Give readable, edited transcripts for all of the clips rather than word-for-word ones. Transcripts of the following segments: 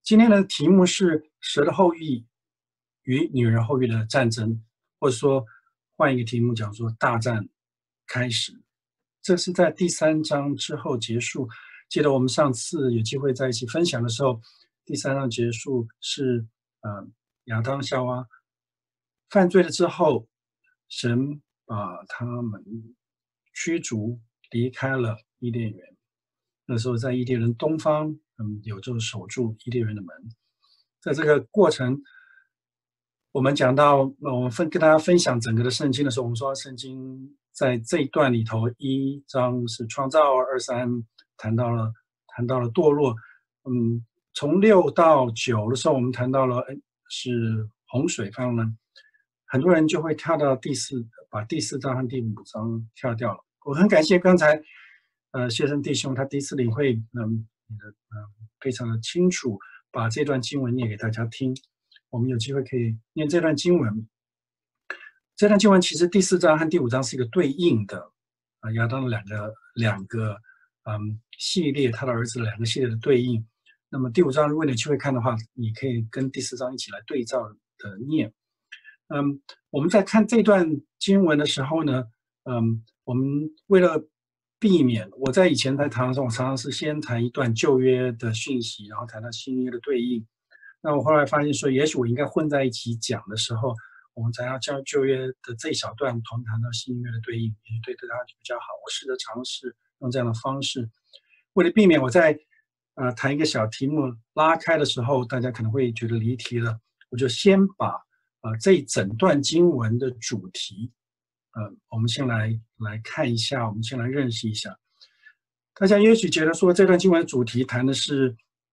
今天的题目是蛇的后裔与女人后裔的战争，或者说换一个题目讲说大战开始。这是在第3章之后结束。记得我们上次有机会在一起分享的时候，第3章结束是亚当夏娃犯罪了之后，神把他们驱逐离开了伊甸园。那时候在伊甸园东方，有就守住伊甸园的门。在这个过程，我们讲到，我们跟大家分享整个的圣经的时候，我们说圣经在这一段里头，1章是创造，2、3谈到了堕落，从6到9的时候，我们谈到了是洪水泛滥，很多人就会跳到把第4章和第5章跳掉了。我很感谢刚才谢生弟兄他第一次领会，非常的清楚，把这段经文念给大家听。我们有机会可以念这段经文。这段经文其实第4章和第5章是一个对应的，亚当的两个系列，他的儿子的2个系列的对应。那么第5章如果你有机会看的话，你可以跟第4章一起来对照的念。我们在看这段经文的时候呢，我们为了避免，我在以前在谈的时候，我常常是先谈一段旧约的讯息，然后谈到新约的对应。那我后来发现说，也许我应该混在一起讲的时候，我们才要将旧约的这一小段同谈到新约的对应，也许对大家比较好。我试着尝试用这样的方式，为了避免我在谈一个小题目拉开的时候，大家可能会觉得离题了，我就先把这一整段经文的主题，我们先来看一下，我们先来认识一下。大家也许觉得说这段经文的主题谈的是，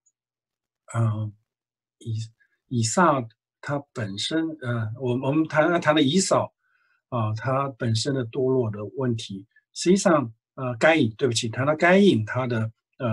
以撒他本身，我们谈了以扫他本身的堕落的问题。实际上，该隐，对不起，谈到该隐他的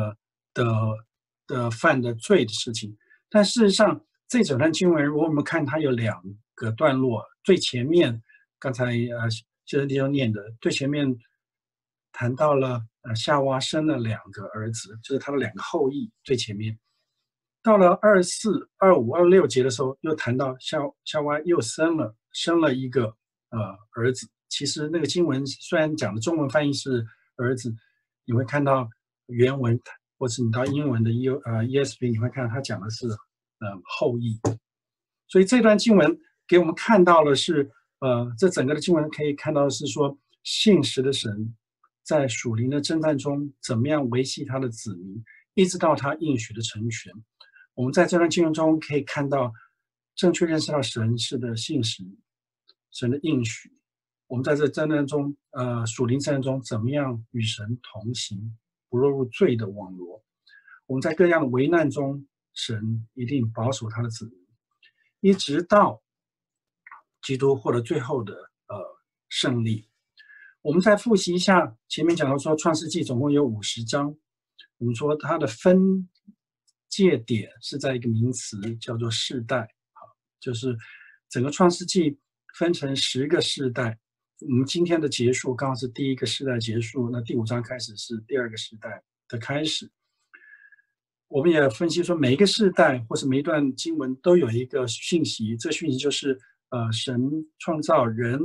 犯的罪的事情。但事实上，这整段经文，如果我们看它有2个段落，最前面刚才谢生弟兄念的，最前面谈到了夏娃生了2个儿子，就是他的2个后裔，最前面。到了24、25、26节的时候，又谈到夏娃又生了一个儿子。其实那个经文虽然讲的中文翻译是儿子，你会看到原文，或是你到英文的ESV， 你会看到他讲的是后裔。所以这段经文给我们看到的是，这整个的经文可以看到的是说，信实的神在属灵的征战中怎么样维系他的子民，一直到他应许的成全。我们在这段经文中可以看到，正确认识到神是的信实，神的应许。我们在这征战中，属灵征战中，怎么样与神同行，不落入罪的网罗。我们在各样的危难中，神一定保守他的子民，一直到基督获得最后的胜利。我们再复习一下前面讲到说，创世纪总共有50章，我们说它的分界点是在一个名词叫做世代，就是整个创世纪分成10个世代。我们今天的结束刚好是第1个世代结束，那第5章开始是第2个世代的开始。我们也分析说，每一个世代或是每一段经文都有一个讯息，这讯息就是神创造人，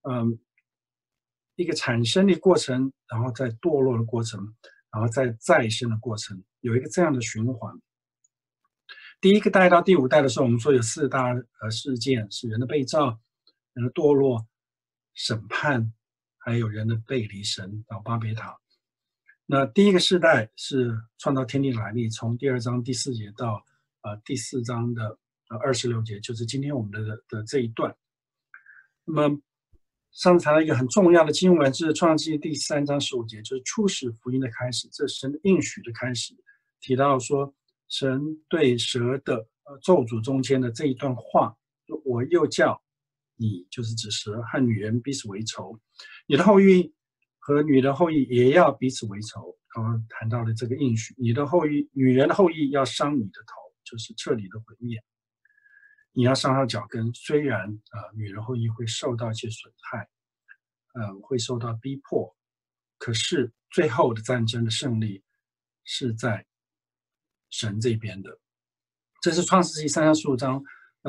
一个产生的过程，然后再堕落的过程，然后再生的过程，有一个这样的循环。第1个代到第5代的时候，我们说有4大事件，是人的被造、人的堕落、审判，还有人的背离神到巴别塔。那第1个世代是创造天地来历，从第2章第4节到第4章的26节，就是今天我们的这一段。那么上次谈了一个很重要的经文，是创世纪第3章15节，就是初始福音的开始，这是神的应许的开始。提到说，神对蛇的咒诅中间的这一段话，我又叫你，就是指蛇和女人彼此为仇，你的后裔和女人后裔也要彼此为仇。刚刚谈到的这个应许，女人的后裔要伤你的头，就是彻底的毁灭。你要伤她脚跟，虽然女人后裔会受到一些损害，会受到逼迫，可是最后的战争的胜利是在神这边的。 这是创世纪3章15章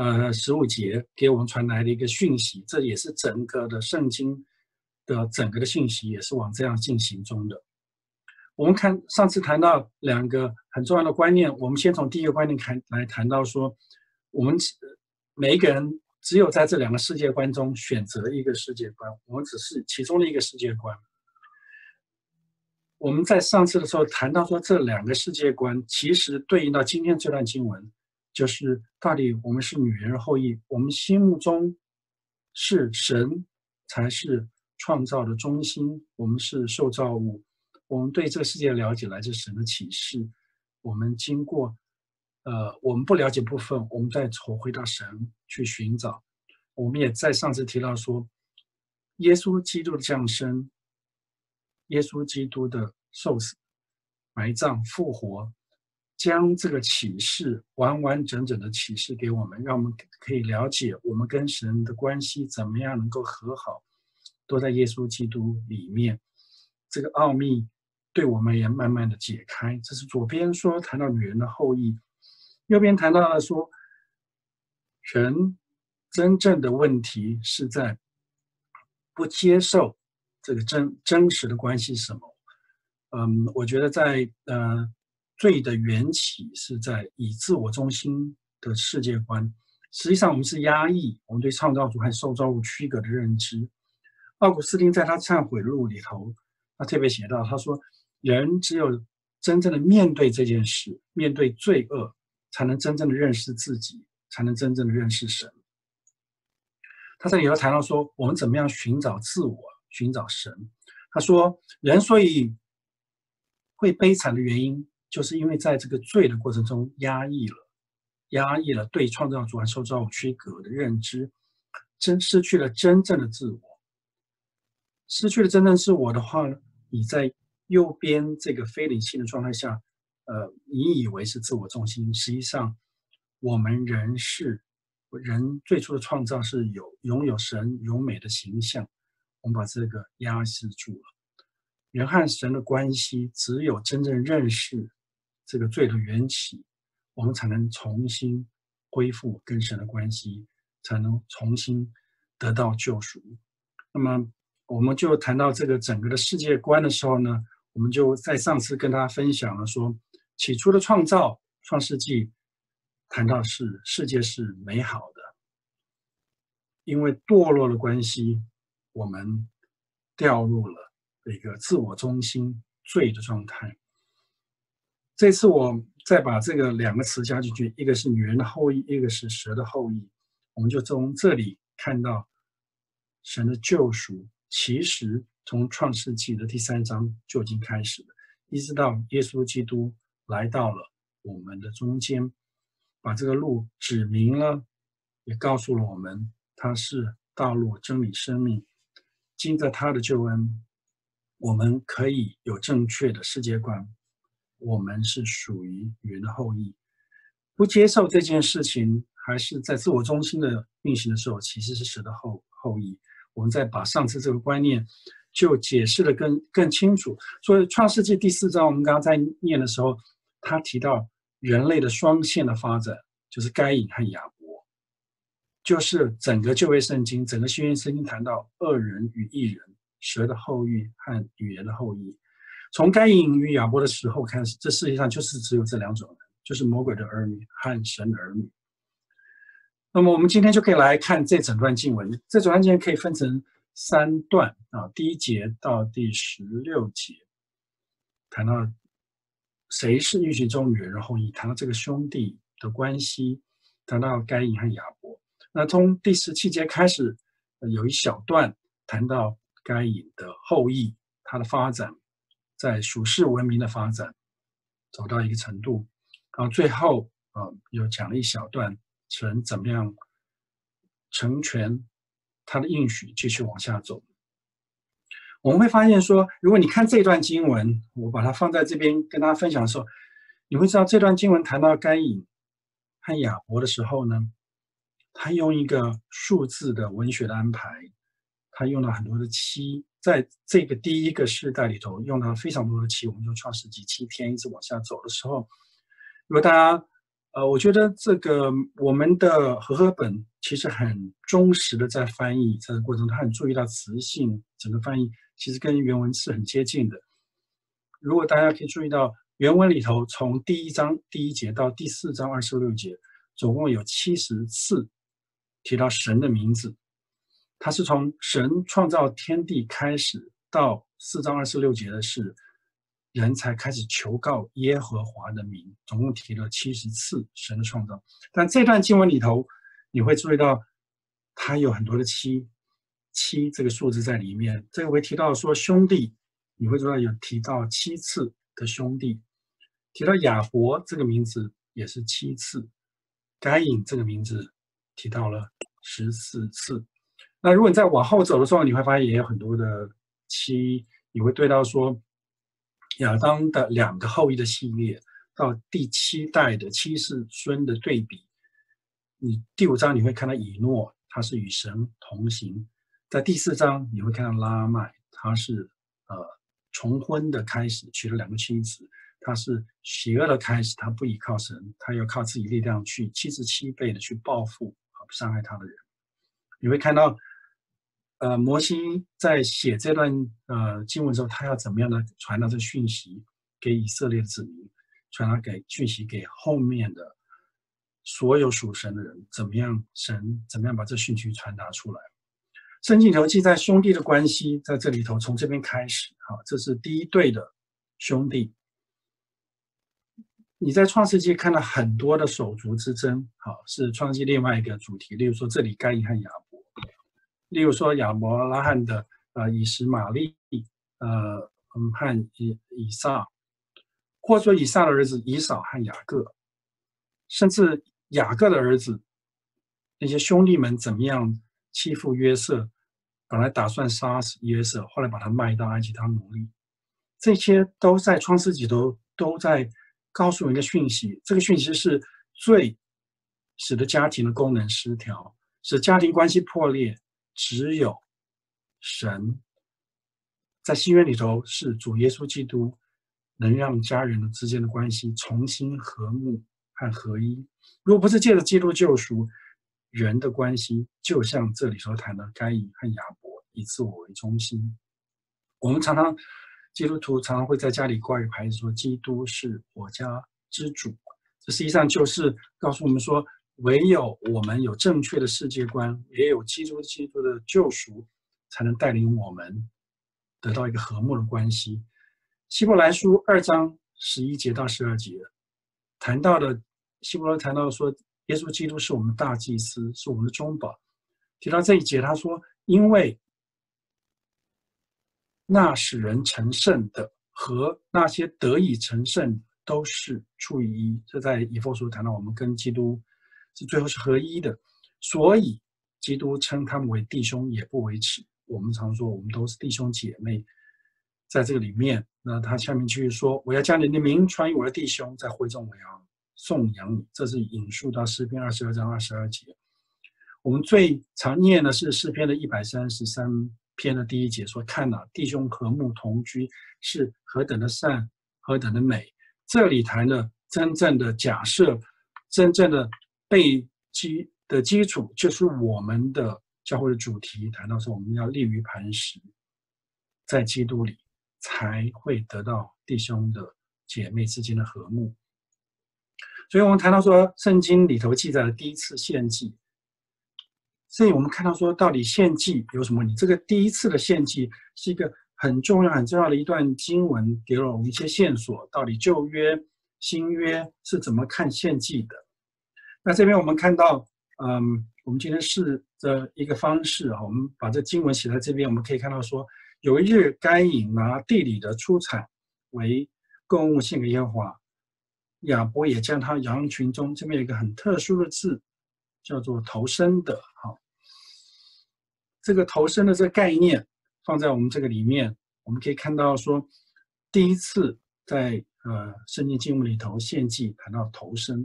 15节给我们传来的一个讯息，这也是整个的圣经的整个的信息也是往这样进行中的。我们看上次谈到2个很重要的观念，我们先从第一个观念来谈到说，我们每一个人只有在这2个世界观中选择一个世界观，我们只是其中的一个世界观。我们在上次的时候谈到说，这2个世界观其实对应到今天这段经文，就是到底我们是女人的后裔，我们心目中是神才是创造的中心，我们是受造物，我们对这个世界的了解来自神的启示，我们经过我们不了解部分，我们再回到神去寻找。我们也在上次提到说，耶稣基督的降生，耶稣基督的受死、埋葬、复活，将这个启示完完整整的启示给我们，让我们可以了解我们跟神的关系怎么样能够和好，都在耶稣基督里面。这个奥秘对我们也慢慢的解开。这是左边说谈到女人的后裔，右边谈到了说，人真正的问题是在不接受这个真实的关系是什么。我觉得在罪的缘起是在以自我中心的世界观。实际上我们是压抑我们对创造主和受造物区隔的认知。奥古斯丁在他忏悔录里头，他特别写到，他说人只有真正的面对这件事，面对罪恶，才能真正的认识自己，才能真正的认识神。他在里头谈到说，我们怎么样寻找自我，寻找神。他说人所以会悲惨的原因，就是因为在这个罪的过程中压抑了对创造主和受造物区隔的认知，失去了真正的自我。失去了真正自我的话呢，你在右边这个非理性的状态下，你以为是自我中心，实际上我们人最初的创造是拥有神柔美的形象，我们把这个压制住了。人和神的关系，只有真正认识这个罪的缘起，我们才能重新恢复跟神的关系，才能重新得到救赎。那么我们就谈到这个整个的世界观的时候呢，我们就在上次跟大家分享了说，起初的创造，创世纪谈到是世界是美好的，因为堕落的关系，我们掉入了一个自我中心罪的状态。这次我再把这个2个词加进去，一个是女人的后裔，一个是蛇的后裔，我们就从这里看到神的救赎，其实从创世纪的第3章就已经开始了，一直到耶稣基督来到了我们的中间，把这个路指明了，也告诉了我们他是道路、真理、生命。经着他的救恩，我们可以有正确的世界观，我们是属于女人的后裔。不接受这件事情，还是在自我中心的运行的时候，其实是蛇的后裔。我们再把上次这个观念就解释得更清楚。所以创世纪第4章我们刚刚在念的时候，他提到人类的双线的发展，就是该隐和亚伯，就是整个旧约圣经，整个新约圣经谈到恶人与义人，蛇的后裔和女人的后裔。从该隐与亚伯的时候开始，这世界上就是只有这2种人，就是魔鬼的儿女和神的儿女。那么我们今天就可以来看这整段经文。这整段经文可以分成3段啊，第1节到第16节，谈到谁是预许中女人的后裔，谈到这个兄弟的关系，谈到该隐和亚伯。那从第17节开始，有一小段谈到该隐的后裔，他的发展，在属世文明的发展走到一个程度，然后最后又讲了一小段神怎么样成全他的应许，继续往下走。我们会发现说，如果你看这段经文，我把它放在这边跟大家分享的时候，你会知道这段经文谈到该隐和亚伯的时候呢，他用一个数字的文学的安排，他用了很多的7，在这个第1个世代里头用了非常多的7，我们就创世纪7天一直往下走的时候，如果大家我觉得这个我们的和合本其实很忠实的在翻译这个过程中，他很注意到词性，整个翻译其实跟原文是很接近的。如果大家可以注意到原文里头，从第1章第1节到第4章26节，总共有70次提到神的名字。它是从神创造天地开始，到4章26节的是人才开始求告耶和华的名，总共提了70次神的创造。但这段经文里头，你会注意到它有很多的七这个数字在里面。这个会提到说兄弟，你会知道有提到7次的兄弟，提到亚伯这个名字也是7次，该隐这个名字提到了14次。那如果你再往后走的时候，你会发现也有很多的7，你会对到说亚当的2个后裔的系列，到第7代的7世孙的对比。你第5章你会看到以诺，他是与神同行；在第4章你会看到拉麦，他是重婚的开始，娶了2个妻子，他是邪恶的开始，他不依靠神，他要靠自己力量去77倍的去报复伤害他的人。你会看到摩西在写这段经文的时候，他要怎么样的传达这讯息给以色列的子民，传达讯息给后面的所有属神的人，怎么样把这讯息传达出来。圣经里头记载兄弟的关系，在这里头从这边开始，这是第一对的兄弟。你在创世纪看到很多的手足之争，是创世纪另外一个主题。例如说这里该隐和亚伯，例如说亚伯拉罕的以实玛利和以撒，或者说以撒的儿子以扫和雅各，甚至雅各的儿子那些兄弟们怎么样欺负约瑟，本来打算杀死约瑟，后来把他卖到埃及当奴隶，这些都在创世纪都在告诉一个讯息，这个讯息是罪使得家庭的功能失调，使家庭关系破裂，只有神在新约里头是主耶稣基督能让家人之间的关系重新和睦和合一。如果不是借着基督救赎，人的关系就像这里所谈的该隐和亚伯，以自我为中心。我们基督徒常常会在家里挂一个牌子说基督是我家之主，这实际上就是告诉我们说，唯有我们有正确的世界观，也有基督的救赎，才能带领我们得到一个和睦的关系。希伯来书2章11节到12节希伯来谈到说耶稣基督是我们的大祭司，是我们的中保。提到这一节他说，因为那使人成圣的和那些得以成圣都是出于一。这在以弗所谈到我们跟基督是最后是合一的，所以基督称他们为弟兄也不为耻。我们常说我们都是弟兄姐妹，在这个里面，那他下面继续说，我要将你的名传于我的弟兄，在会中我要颂扬你。这是引述到诗篇22章22节。我们最常念的是诗篇的133篇的第1节，说看哪，弟兄和睦同居是何等的善，何等的美。这里谈的真正的假设，真正的基础，就是我们的教会的主题，谈到说我们要立于磐石，在基督里才会得到弟兄的姐妹之间的和睦。所以我们谈到说圣经里头记载的第一次献祭，所以我们看到说到底献祭有什么问题？这个第一次的献祭是一个很重要的一段经文，给了我们一些线索，到底旧约新约是怎么看献祭的。那这边我们看到我们今天试的一个方式，我们把这经文写在这边，我们可以看到说，有一日该隐拿地里的出产为供物献给耶和华，亚伯也将他羊群中，这边有一个很特殊的字，叫做头生的。这个头生的这个概念放在我们这个里面，我们可以看到说，第一次在圣经经文里头献祭谈到头生。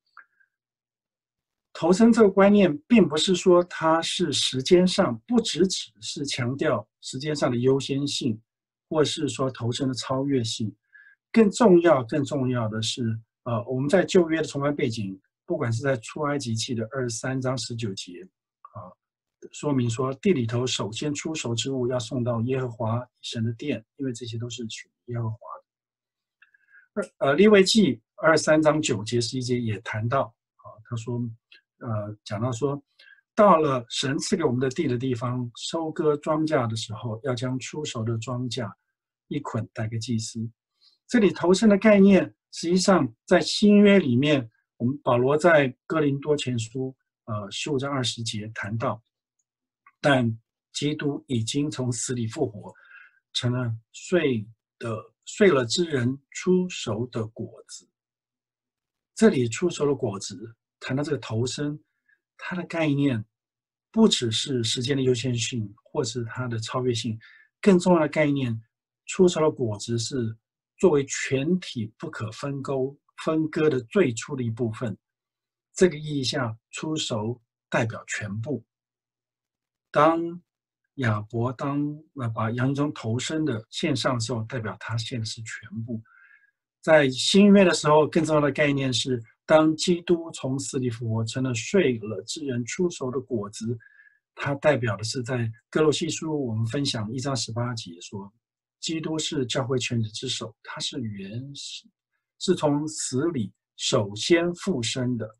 头生这个观念并不是说它是时间上，不只是强调时间上的优先性，或是说头生的超越性，更重要的是我们在旧约的崇拜背景，不管是在出埃及记的23章19节，说明说地里头首先出熟之物要送到耶和华神的殿，因为这些都是属于耶和华的。利未记23章9节11节也谈到，他说，讲到说，到了神赐给我们的地的地方，收割庄稼的时候，要将出熟的庄稼一捆带给祭司。这里头生的概念，实际上在新约里面，我们保罗在哥林多前书15章20节谈到，但基督已经从死里复活，成了睡了之人出熟的果子。这里出熟的果子谈到这个头生，它的概念不只是时间的优先性，或是它的超越性，更重要的概念，出熟的果子是作为全体不可分割的最初的一部分。这个意义下，出熟代表全部。当亚伯把羊中头生的献上的时候，代表他献的是全部。在新约的时候，更重要的概念是，当基督从死里复活，成了睡了之人出熟的果子，它代表的是在哥罗西书我们分享1章18节说，基督是教会全体之首，他是原始，是从死里首先复生的，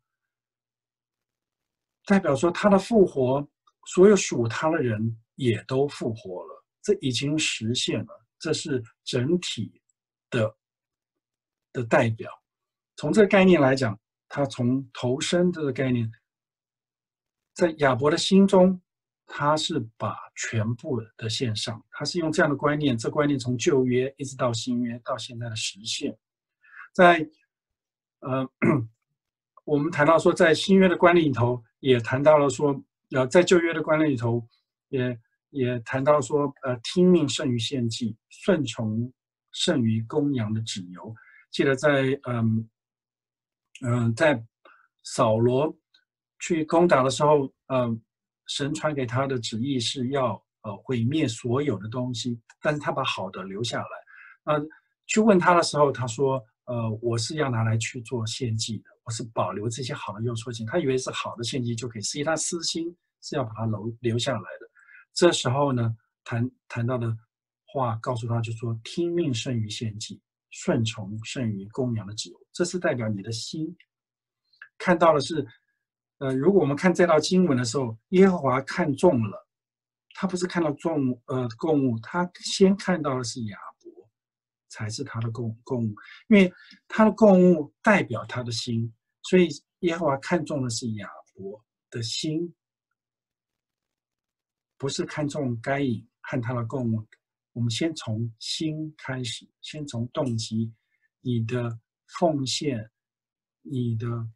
代表说他的复活，所有属他的人也都复活了，这已经实现了，这是整体的代表。从这个概念来讲，他从头生这个概念，在亚伯的心中，他是把全部的献上，他是用这样的观念，这观念从旧约一直到新约到现在的实现。在我们谈到说，在新约的观念里头，也谈到了说，在旧约的观念里头，也谈到说，听命胜于献祭，顺从胜于公羊的脂油。记得在扫罗去攻打的时候，神传给他的旨意是要毁灭所有的东西，但是他把好的留下来。去问他的时候，他说，我是要拿来去做献祭的，我是保留这些好的用处献。他以为是好的献祭就可以，实际他私心是要把它留下来的。这时候呢，谈到的话告诉他，就说听命胜于献祭，顺从胜于公羊的脂油，这是代表你的心。看到的是，如果我们看这道经文的时候，耶和华看中了，他不是看到供物，他先看到的是亚伯，才是他的供物，因为他的供物代表他的心，所以耶和华看中的是亚伯的心，不是看重该隐和他的供物。我们先从心开始，先从动机，你的奉献，你的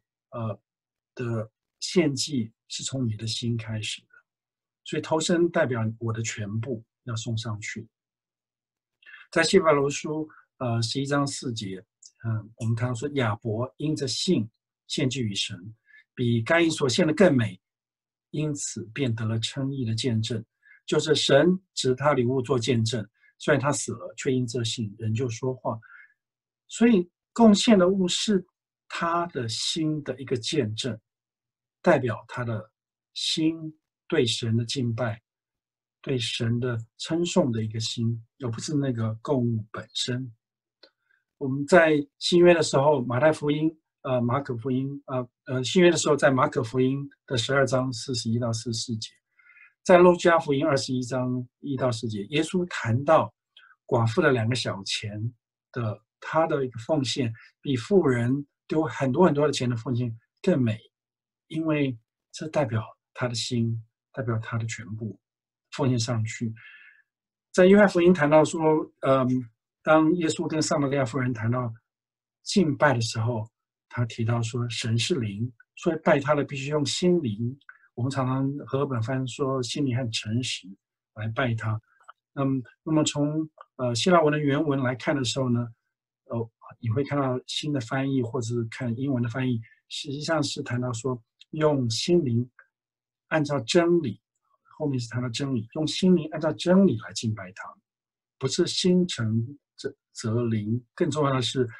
献祭是从你的心开始的，所以头生代表我的全部要送上去。在希伯来书11章4节，我们看到说亚伯因着信献祭于神，比该隐所献的更美，因此便得了称义的见证。就是神指他礼物做见证，虽然他死了，却因这信仍旧说话。所以贡献的物是他的心的一个见证，代表他的心对神的敬拜，对神的称颂的一个心，而不是那个供物本身。我们在新约的时候，马太福音、马可福音，新约的时候在马可福音的12章41到44节。在路加福音21章1到4节，耶稣谈到寡妇的2个小钱的他的一个奉献，比富人丢很多很多的钱的奉献更美，因为这代表他的心，代表他的全部奉献上去。在约翰福音谈到说，当耶稣跟撒玛利亚妇人谈到敬拜的时候，他提到说神是灵，所以拜他的必须用心灵。我们常常和本翻说心灵和诚实来拜他。那么从希腊文的原文来看的时候呢，你会看到新的翻译或者是看英文的翻译，实际上是谈到说用心灵按照真理，后面是谈到真理，用心灵按照真理来敬拜他，不是心诚则灵。更重要的是，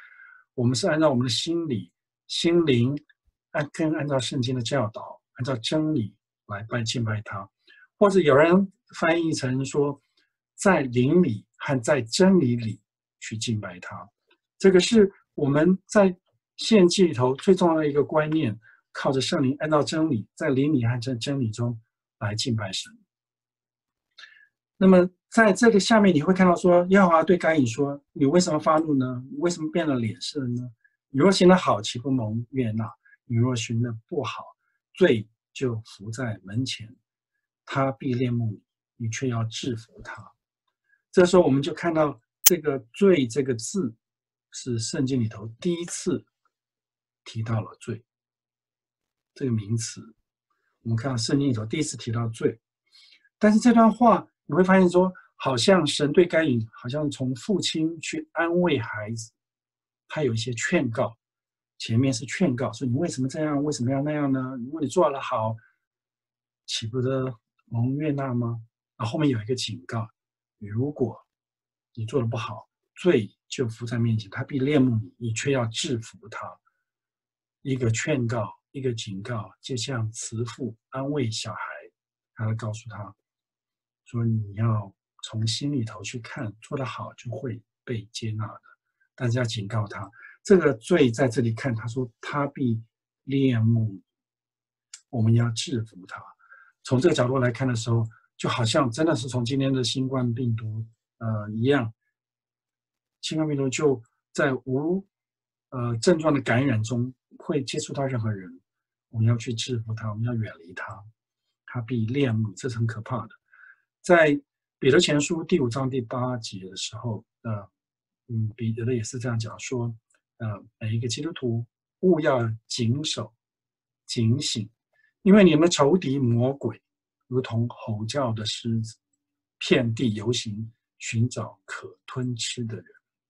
我们是按照我们的心理、心灵，按照圣经的教导，按照真理来敬拜他，或者有人翻译成说，在灵里和在真理里去敬拜他。这个是我们在献祭里头最重要的一个观念，靠着圣灵，按照真理，在灵里和真理中来敬拜神。那么在这个下面你会看到说，耶和华对该隐说：“你为什么发怒呢？你为什么变了脸色呢？你若行得好，岂不蒙悦纳？你若行得不好，罪就伏在门前，他必恋慕你，你却要制服他。”这时候我们就看到这个“罪”这个字是圣经里头第一次提到了罪这个名词。我们看到圣经里头第一次提到罪，但是这段话你会发现说，好像神对该隐好像从父亲去安慰孩子，他有一些劝告，前面是劝告说你为什么这样，为什么要那样呢？如果你做得好，岂不得蒙悦纳吗？然后后面有一个警告，如果你做得不好，罪就伏在面前，他必恋慕你，你却要制服他。一个劝告，一个警告，就像慈父安慰小孩，他会告诉他说，你要从心里头去看，做得好就会被接纳的，但是要警告他，这个罪在这里看，他说他必恋慕你，我们要制服他。从这个角度来看的时候，就好像真的是从今天的新冠病毒一样，新冠病毒就在无症状的感染中会接触到任何人，我们要去制服他，我们要远离他，他必恋慕，这是很可怕的。在彼得前书第5章第8节的时候，彼得也是这样讲说，每一个基督徒务要谨守、警醒，因为你们的仇敌魔鬼如同吼叫的狮子，遍地游行，寻找可吞吃的人。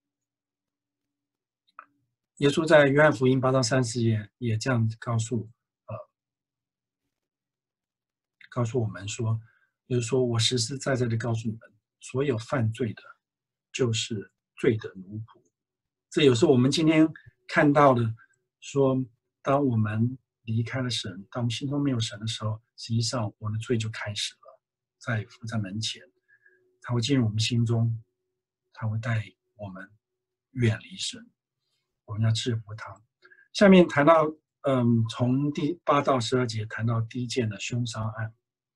耶稣在约翰福音8章30节也这样告诉我们说，就是说我实实在在的告诉你们，所有犯罪的，就是罪的奴仆。这有时候我们今天看到的，说当我们离开了神，当我们心中没有神的时候，实际上我们的罪就开始了，伏在门前，他会进入我们心中，他会带我们远离神，我们要制服他。下面谈到，从第8到12节谈到第一件的凶杀案。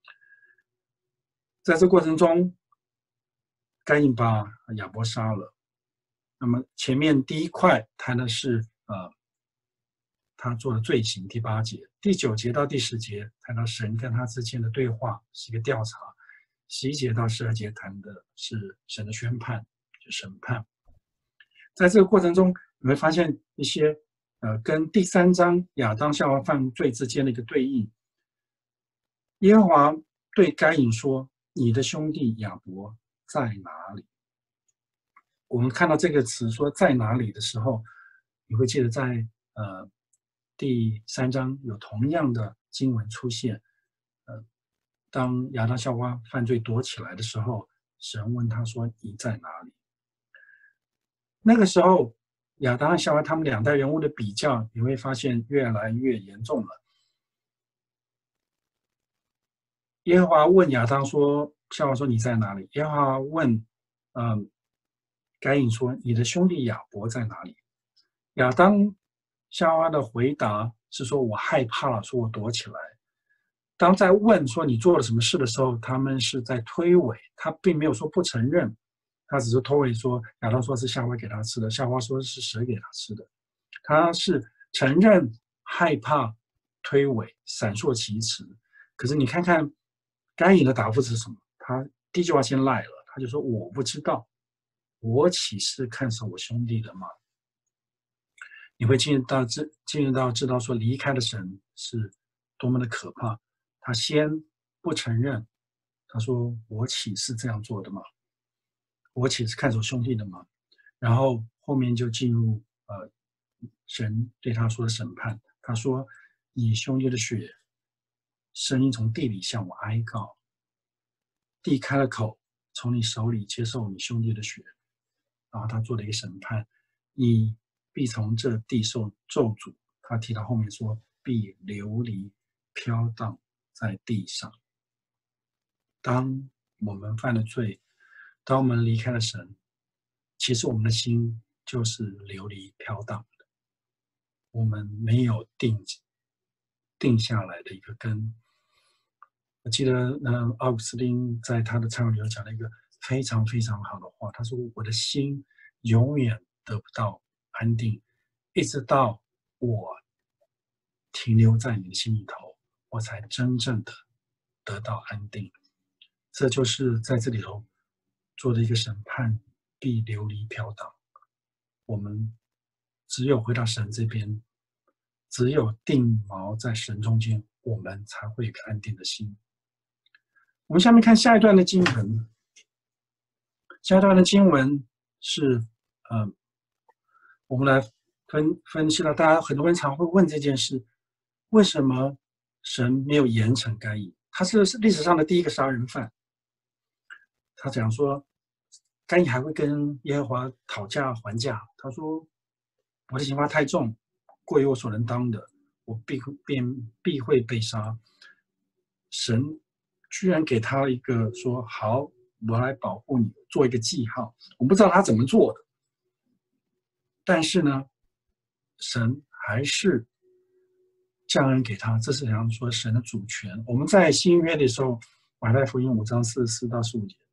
在这过程中，该隐把亚伯杀了。那么前面第一块谈的是他做的罪行，第8节，第9节到第10节谈到神跟他之间的对话，是一个调查。11节到12节谈的是神的宣判，就审判。在这个过程中，你会发现一些跟第3章亚当夏娃犯罪之间的一个对应。耶和华对该隐说：“你的兄弟亚伯在哪里？”我们看到这个词说在哪里的时候，你会记得在第3章有同样的经文出现。当亚当夏娃犯罪躲起来的时候，神问他说：“你在哪里？”那个时候，亚当和夏娃他们2代人物的比较，你会发现越来越严重了。耶和华问亚当说：“夏娃说你在哪里？”耶和华问，该隐说：“你的兄弟亚伯在哪里？”亚当、夏娃的回答是说：“我害怕了，说我躲起来。”当在问说你做了什么事的时候，他们是在推诿，他并没有说不承认，他只是推诿说亚当说是夏娃给他吃的，夏娃说是蛇给他吃的，他是承认、害怕、推诿、闪烁其词。可是你看看该隐的答复是什么？他第一句话先赖了，他就说我不知道，我岂是看守我兄弟的吗？你会进入到知道说离开的神是多么的可怕。他先不承认，他说我岂是这样做的吗？我岂是看守兄弟的吗？然后后面就进入神对他说的审判。他说你兄弟的血声音从地里向我哀告，地开了口，从你手里接受你兄弟的血。然后他做了一个审判，你必从这地受咒诅。他提到后面说，必流离飘荡在地上。当我们犯了罪，当我们离开了神，其实我们的心就是流离飘荡的，我们没有定下来的一个根。我记得奥古斯丁在他的忏悔里有讲了一个非常非常好的话，他说：“我的心永远得不到安定，一直到我停留在你的心里头，我才真正的得到安定。”这就是在这里头做的一个审判，必流离飘荡。我们只有回到神这边，只有定锚在神中间，我们才会有个安定的心。我们下面看下一段的经文。下一段的经文是，我们来分析了。大家很多人常会问这件事：为什么神没有严惩该隐？他是历史上的第一个杀人犯。他讲说，该隐还会跟耶和华讨价还价。他说：“我的刑罚太重，过于我所能当的，我必会被杀。”神居然给他一个说：“好，我来保护你，做一个记号。”我不知道他怎么做的，但是呢，神还是降恩给他。这是想说神的主权。我们在新约的时候，马太福音5章44到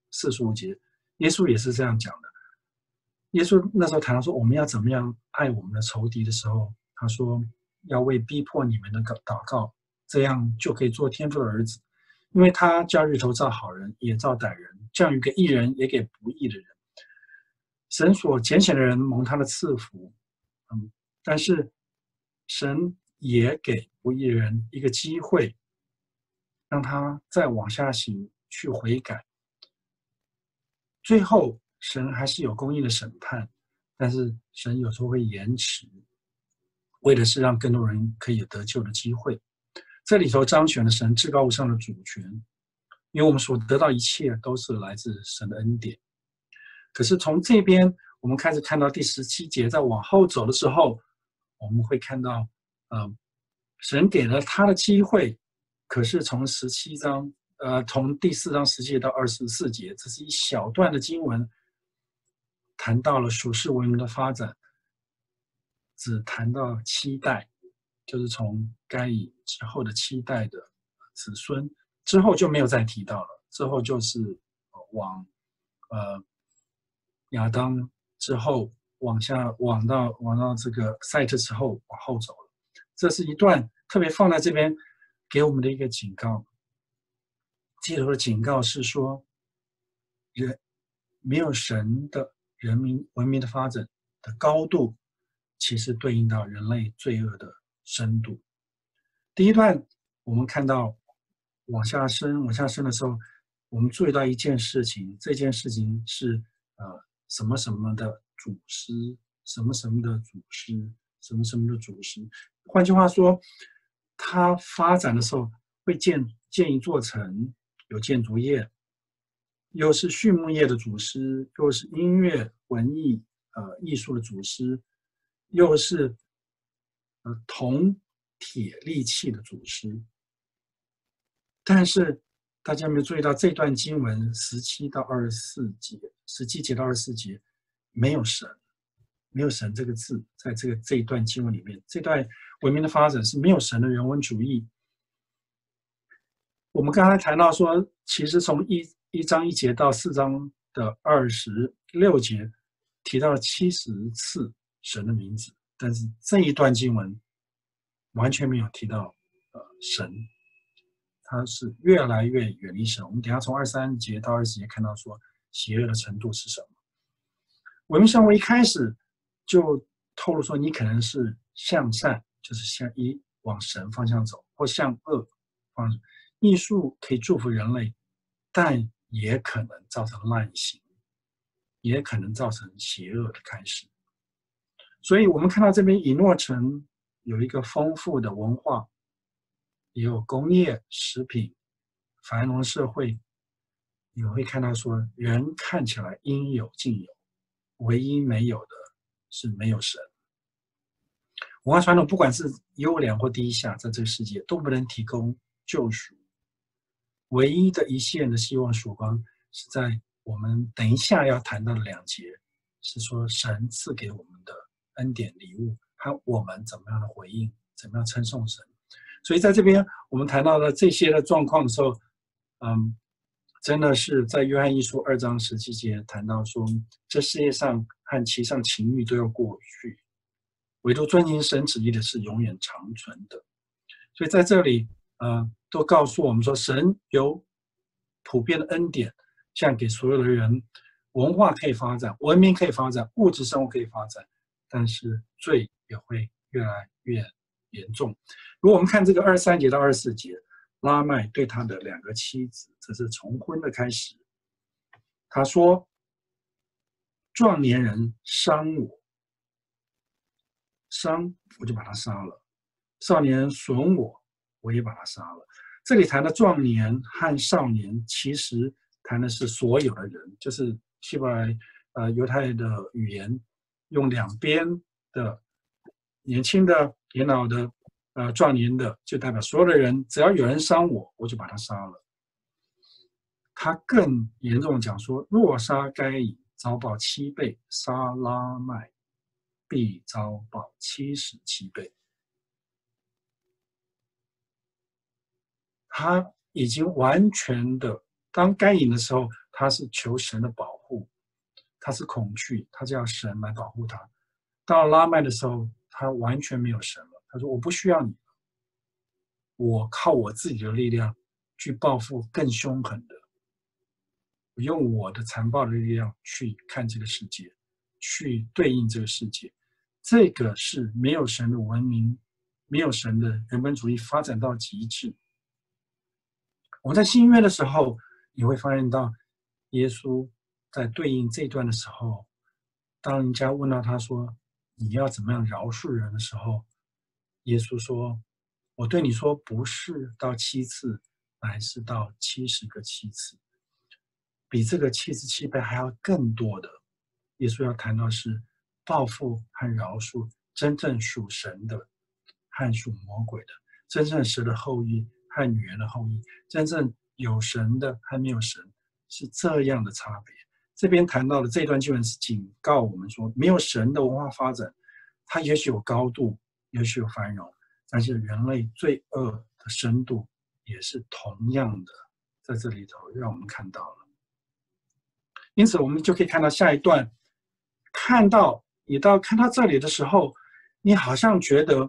45节，耶稣也是这样讲的。耶稣那时候谈到说我们要怎么样爱我们的仇敌的时候，他说要为逼迫你们的祷告，这样就可以做天父的儿子。因为他叫日头照好人也照歹人，降雨给义人也给不义的人。神所拣选的人蒙他的赐福，但是神也给不义人一个机会，让他再往下行去悔改。最后神还是有公义的审判，但是神有时候会延迟，为的是让更多人可以有得救的机会。这里头彰显了神至高无上的主权，因为我们所得到一切都是来自神的恩典。可是从这边我们开始看到第17节，在往后走的时候，我们会看到，神给了他的机会，可是从17章，从第4章10节到24节，这是一小段的经文，谈到了属世文明的发展，只谈到7代，就是从该隐之后的7代的子孙，之后就没有再提到了，之后就是往亚当之后往到这个赛特之后往后走了。这是一段特别放在这边给我们的一个警告。这头的警告是说，没有神的文明的发展的高度，其实对应到人类罪恶的深度。第一段我们看到往下升的时候，我们注意到一件事情，这件事情是什么什么的祖师，什么什么的祖师，什么什么的祖师。换句话说，它发展的时候会建一座城，有建筑业，又是畜牧业的祖师，又是音乐文艺艺术的祖师，又是铜铁利器的祖师。但是大家有没有注意到这段经文17到24节，17节到24节没有神，没有神这个字，在这一段经文里面，这段文明的发展是没有神的人文主义。我们刚才谈到说，其实从1章1节到4章的26节提到了70次神的名字，但是这一段经文完全没有提到神。它是越来越远离神。我们等一下从23节到20节看到说邪恶的程度是什么。文明生活一开始就透露说你可能是向善，就是往神方向走，或向恶方向。艺术可以祝福人类，但也可能造成滥行，也可能造成邪恶的开始。所以我们看到这边以诺城有一个丰富的文化，也有工业、食品、繁荣社会，你会看到说，人看起来应有尽有，唯一没有的是没有神。 文化传统不管是优良或低下，在这个世界都不能提供救赎。唯一的一线的希望曙光是在我们等一下要谈到的2节，是说神赐给我们的恩典礼物和我们怎么样的回应，怎么样称颂神。所以在这边我们谈到了这些的状况的时候，真的是在约翰一书2章17节谈到说，这世界上和其上情欲都要过去，唯独遵行神旨意的是永远长存的。所以在这里都告诉我们说，神有普遍的恩典，像给所有的人，文化可以发展，文明可以发展，物质生活可以发展，但是罪也会越来越严重。如果我们看这个23节到24节，拉麦对他的2个妻子，这是重婚的开始。他说：“壮年人伤我，伤我就把他杀了；少年人损我，我也把他杀了。”这里谈的壮年和少年，其实谈的是所有的人，就是希伯来犹太的语言，用2边的年轻的、年老的、壮年的，就代表所有的人，只要有人伤我，我就把他杀了。他更严重的讲说，若杀该隐，遭报7倍；杀拉麦，必遭报77倍。他已经完全的，当该隐的时候，他是求神的保护，他是恐惧，他就要神来保护他。到了拉麦的时候，他完全没有神了。他说：“我不需要你，我靠我自己的力量去报复更凶狠的，我用我的残暴的力量去看这个世界，去对应这个世界。”这个是没有神的文明，没有神的人本主义发展到极致。我们在新约的时候，你会发现到耶稣在对应这段的时候，当人家问到他说你要怎么样饶恕人的时候，耶稣说：“我对你说，不是到7次，乃是到70个7次，比这个77倍还要更多的。”耶稣要谈到是报复和饶恕，真正属神的和属魔鬼的，真正神的后裔和女人的后裔，真正有神的和没有神，是这样的差别。这边谈到的这段经文是警告我们说，没有神的文化发展，它也许有高度，也许有繁荣，但是人类罪恶的深度也是同样的，在这里头让我们看到了。因此我们就可以看到下一段，看到这里的时候，你好像觉得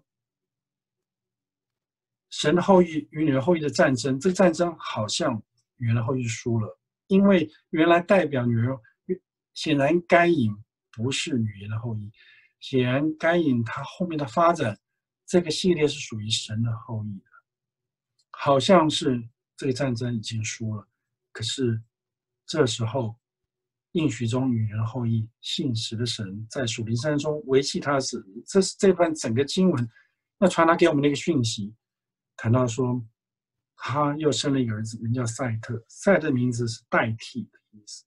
神的后裔与女人后裔的战争，这个战争好像女人的后裔输了，因为原来代表女人，显然该隐不是女人的后裔，显然该隐他后面的发展，这个系列是属于神的后裔的，好像是这个战争已经输了。可是这时候应许中女人的后裔信实的神在属灵山中维系他的死，这是这段整个经文要传达给我们的一个讯息。谈到说他又生了一个儿子，名叫赛特，赛特的名字是代替的意思。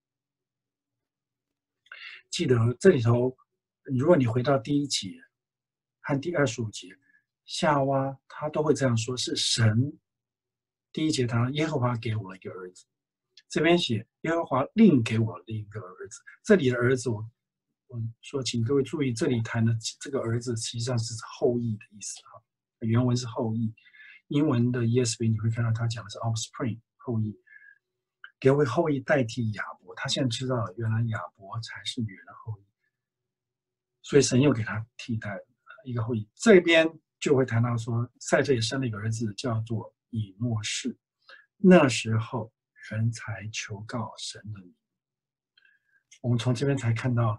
记得这里头，如果你回到第1节和第25节，夏娃他都会这样说，是神。第1节他耶和华给我一个儿子，这边写耶和华另给我另一个儿子。这里的儿子，我说请各位注意，这里谈的这个儿子实际上是后裔的意思哈，原文是后裔。英文的 ESV 你会看到他讲的是 offspring 后裔，给我后裔代替亚伯。他现在知道了，原来亚伯才是女人的后裔，所以神又给他替代一个后裔。这边就会谈到说，赛特也生了一个儿子，叫做以诺士。那时候人才求告神的名。我们从这边才看到，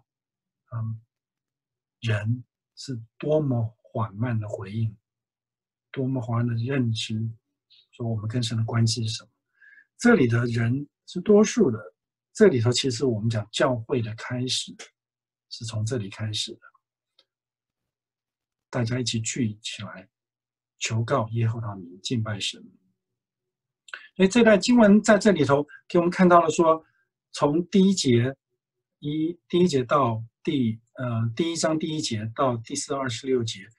人是多么缓慢的回应，多么缓慢的认知，说我们跟神的关系是什么。这里的人是多数的，这里头其实我们讲教会的开始是从这里开始的，大家一起聚起来求告耶和华名，敬拜神。所以这段经文在这里头给我们看到了说，从第一节到第1章第1节到第4到26节，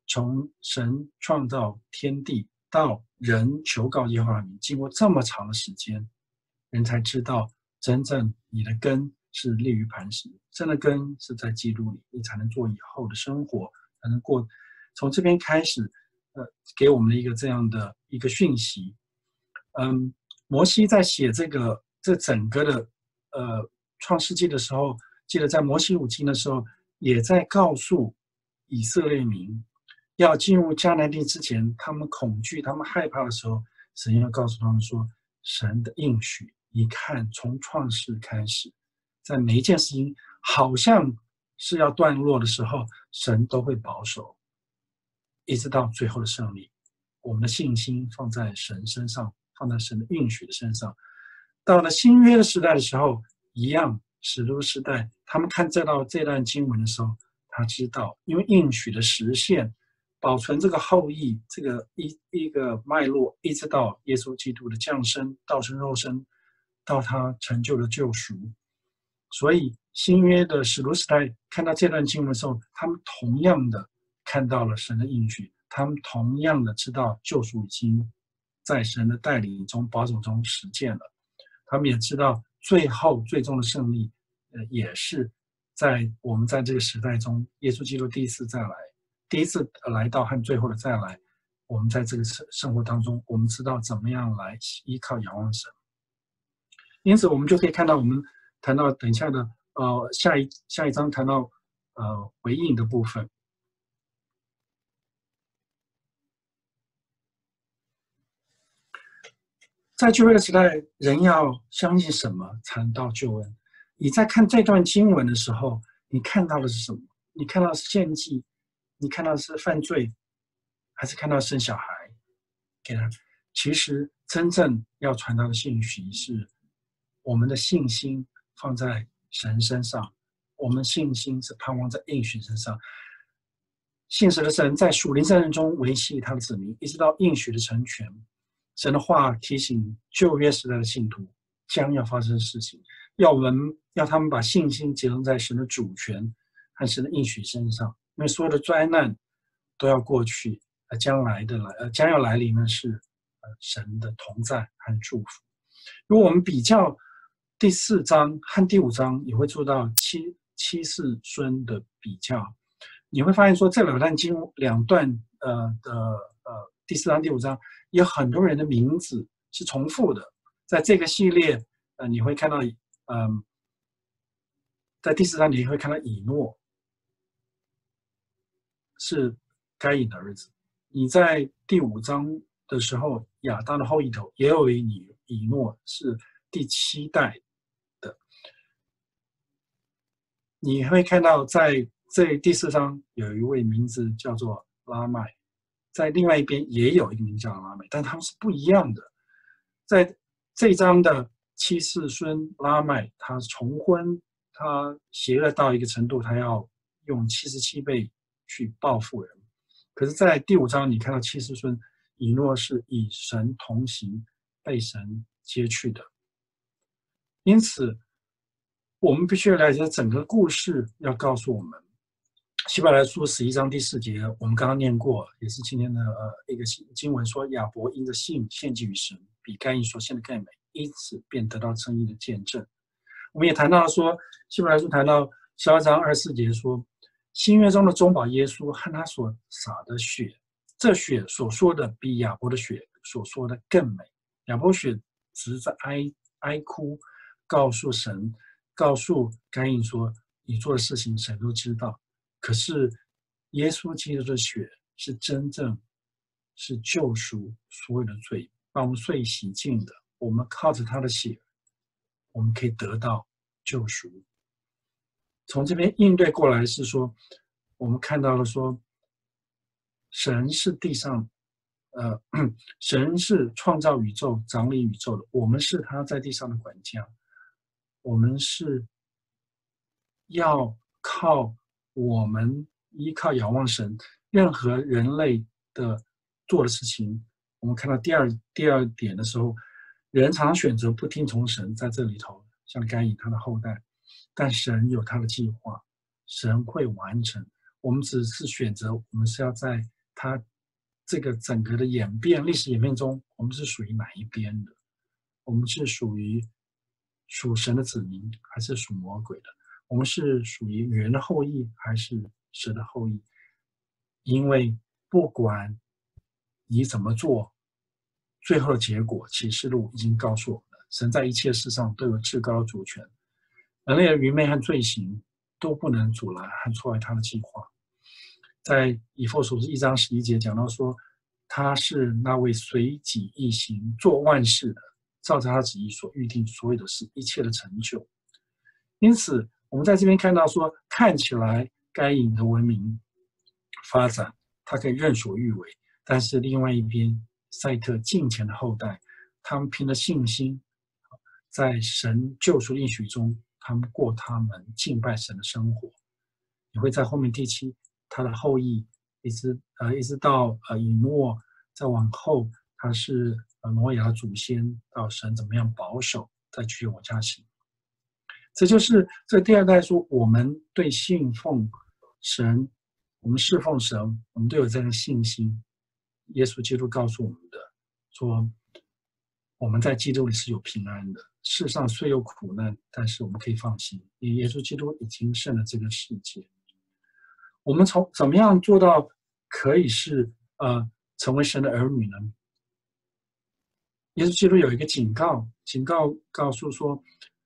从神创造天地到人求告耶和华名，经过这么长的时间，人才知道真正你的根是立于磐石，真的根是在基督里，你才能做以后的生活，才能过。从这边开始，给我们的一个这样的一个讯息。摩西在写这整个的创世纪的时候，记得在摩西五经的时候，也在告诉以色列民，要进入迦南地之前，他们恐惧、他们害怕的时候，神要告诉他们说，神的应许，你看从创世开始，在每一件事情好像是要段落的时候，神都会保守，一直到最后的胜利。我们的信心放在神身上，放在神的应许的身上。到了新约的时代的时候，一样，使徒时代，他们看这段经文的时候，他知道，因为应许的实现，保存这个后裔，这个一个脉络，一直到耶稣基督的降生，道成肉身，到他成就了救赎。所以新约的使徒时代看到这段经文的时候，他们同样的看到了神的应许，他们同样的知道救赎已经在神的带领中、保守中实践了。他们也知道最后最终的胜利，也是在我们在这个时代中，耶稣基督第一次来到和最后的再来，我们在这个生活当中，我们知道怎么样来依靠仰望神。因此，我们就可以看到，我们谈到等一下的下一章谈到回应的部分。在旧约的时代，人要相信什么才能到救恩？你在看这段经文的时候，你看到的是什么？你看到的是献祭，你看到的是犯罪，还是看到生小孩？给他，其实真正要传达的信息是，我们的信心放在神身上，我们信心是盼望在应许身上。信实的神在属灵战争中维系他的子民，一直到应许的成全。神的话提醒旧约时代的信徒将要发生的事情，要他们把信心集中在神的主权和神的应许身上，因为所有的灾难都要过去，将要来临的是神的同在和祝福。如果我们比较第4章和第5章，也会做到七世孙的比较，你会发现说这两段第4章第5章有很多人的名字是重复的。在这个系列，你会看到，在第4章你会看到以诺是该隐的儿子。你在第5章的时候，亚当的后裔头也有以诺是第7代的。你会看到在第4章有一位名字叫做拉麦。在另外一边也有一个名叫拉美，但他们是不一样的。在这一章的7世孙拉麦，他重婚，他邪恶到一个程度，他要用77倍去报复人。可是，在第5章，你看到7世孙以诺是与神同行，被神接去的。因此，我们必须要了解整个故事，要告诉我们。希伯来书11章第4节，我们刚刚念过，也是今天的一个经文说，亚伯因着信献祭于神，比该隐所献的更美，因此便得到称义的见证。我们也谈到了说，希伯来书谈到12章24节说，新约中的中保耶稣和他所洒的血，这血所说的比亚伯的血所说的更美。亚伯血只是在哀哭，告诉神，告诉该隐说，你做的事情神都知道。可是耶稣基督的血是真正是救赎所有的罪，把我们罪洗净的。我们靠着他的血，我们可以得到救赎。从这边应对过来是说，我们看到了说，神是地上，神是创造宇宙、掌理宇宙的，我们是他在地上的管家，我们是要靠我们依靠仰望神，任何人类的做的事情，我们看到第二点的时候，人常选择不听从神，在这里头，像该隐他的后代，但神有他的计划，神会完成。我们只是选择，我们是要在它这个整个的历史演变中，我们是属于哪一边的？我们是属神的子民，还是属魔鬼的？我们是属于女人的后裔，还是蛇的后裔？因为不管你怎么做，最后的结果，启示录已经告诉我们了：神在一切事上都有至高的主权，人类的愚昧和罪行都不能阻拦和挫坏他的计划。在以弗所书1章11节讲到说，他是那位随己意行做万事的，照着他旨意所预定所有的事，一切的成就。因此，我们在这边看到说，看起来该隐的文明发展，它可以任所欲为，但是另外一边，赛特敬虔的后代，他们凭着信心，在神救赎应许中，他们过他们敬拜神的生活。也会在后面第7，他的后裔一直到以诺，再往后他是挪亚祖先，到神怎么样保守，再继续往下行。这就是这第2代说，我们对信奉神，我们侍奉神，我们都有这样的信心。耶稣基督告诉我们的，说我们在基督里是有平安的，世上虽有苦难，但是我们可以放心，因为耶稣基督已经胜了这个世界。我们怎么样做到可以是成为神的儿女呢？耶稣基督有一个警告告诉说，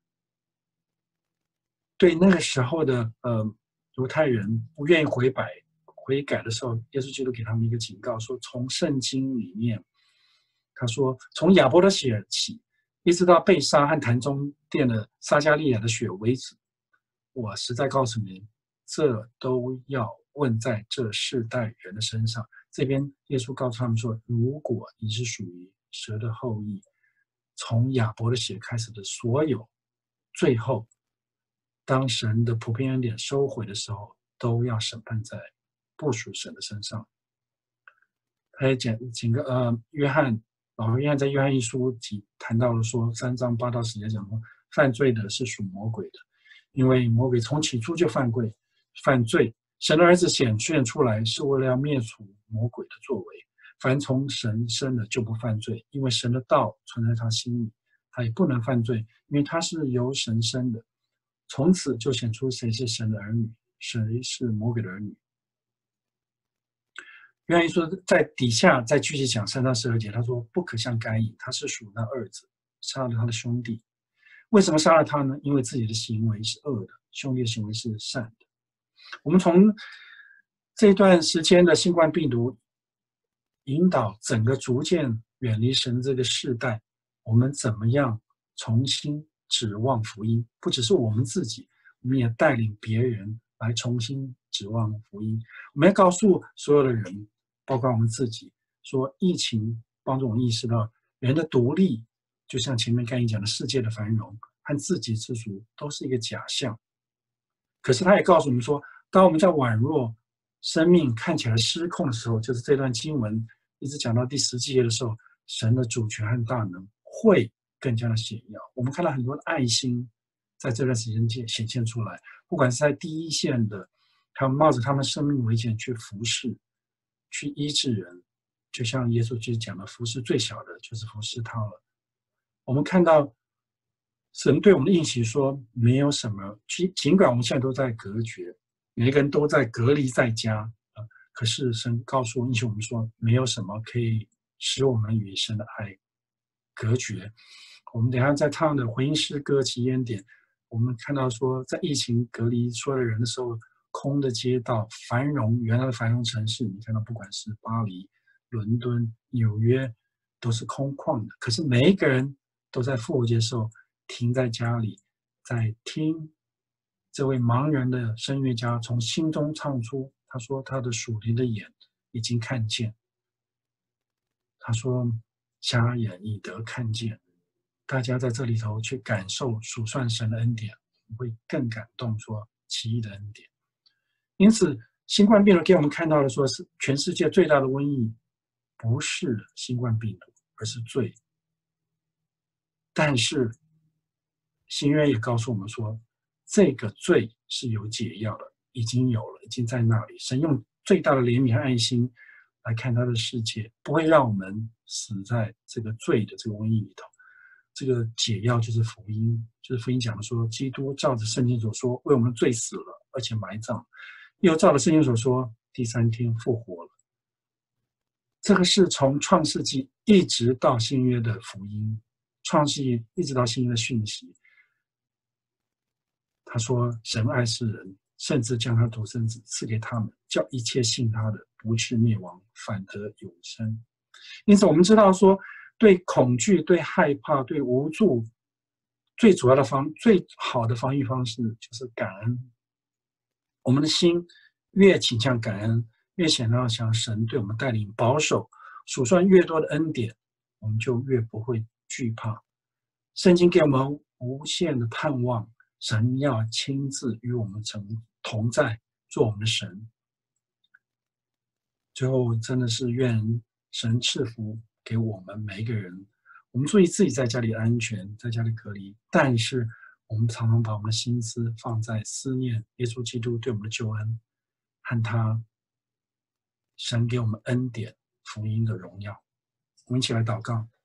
对那个时候的犹太人不愿意悔改的时候，耶稣基督给他们一个警告，说从圣经里面，他说从亚伯的血起，一直到被杀和坛中殿的撒迦利亚的血为止，我实在告诉你们，这都要问在这世代人的身上。这边耶稣告诉他们说，如果你是属于蛇的后裔，从亚伯的血开始的所有，最后当神的普遍恩典收回的时候，都要审判在不属神的身上。他也讲个老约翰在约翰一书谈到了说，3章8到10节讲说，犯罪的是属魔鬼的，因为魔鬼从起初就犯罪。神的儿子显现出来，是为了要灭除魔鬼的作为。凡从神生的就不犯罪，因为神的道存在他心里，他也不能犯罪，因为他是由神生的。从此就显出谁是神的儿女，谁是魔鬼的儿女。约翰一书在底下再继续讲3章12节，他说不可像该隐，他是属那二子，杀了他的兄弟。为什么杀了他呢？因为自己的行为是恶的，兄弟的行为是善的。我们从这段时间的新冠病毒引导整个逐渐远离神这个世代，我们怎么样重新指望福音？不只是我们自己，我们也带领别人来重新指望福音。我们要告诉所有的人，包括我们自己，说疫情帮助我们意识到人的独立，就像前面刚才讲的世界的繁荣和自给自足都是一个假象。可是他也告诉我们说，当我们在宛若生命看起来失控的时候，就是这段经文一直讲到第10节的时候，神的主权和大能会更加的显耀。我们看到很多的爱心在这段时间显现出来，不管是在第一线的，他们冒着他们生命危险去服侍、去医治人，就像耶稣基督讲的，服侍最小的就是服侍他了。我们看到神对我们的应许说，没有什么，尽管我们现在都在隔绝，每个人都在隔离在家，可是神告诉应许我们说，没有什么可以使我们与神的爱隔绝。我们等一下在唱的回应诗歌起源点，我们看到说，在疫情隔离所有的人的时候，空的街道、原来的繁荣城市，你看到不管是巴黎、伦敦、纽约，都是空旷的。可是每一个人都在复活节的时候停在家里，在听这位盲人的声乐家从心中唱出，他说他的属灵的眼已经看见，他说瞎眼已得看见。大家在这里头去感受数算神的恩典，会更感动说奇异的恩典。因此新冠病毒给我们看到的说，是全世界最大的瘟疫不是新冠病毒，而是罪。但是新约也告诉我们说，这个罪是有解药的，已经有了，已经在那里。神用最大的怜悯和爱心来看他的世界，不会让我们死在这个罪的这个瘟疫里头。这个解药就是福音，就是福音讲的说，基督照着圣经所说，为我们罪死了，而且埋葬，又照着圣经所说，第3天复活了。这个是从创世纪一直到新约的福音，创世纪一直到新约的讯息。他说，神爱世人，甚至将他独生子赐给他们，叫一切信他的不至灭亡，反得永生。因此我们知道说，对恐惧、对害怕、对无助，最好的防御方式就是感恩。我们的心越倾向感恩，越想要想神对我们带领保守，数算越多的恩典，我们就越不会惧怕。圣经给我们无限的盼望，神要亲自与我们同在，做我们的神。最后真的是愿神赐福给我们每一个人。我们注意自己在家里安全，在家里隔离，但是我们常常把我们的心思放在思念耶稣基督对我们的救恩和他神给我们恩典福音的荣耀。我们一起来祷告。